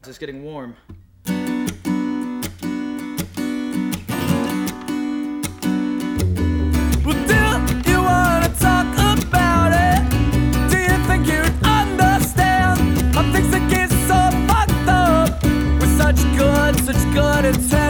It's getting warm. Well, do you wanna talk about it? Do you think you'd understand how things that get so fucked up with such good intent?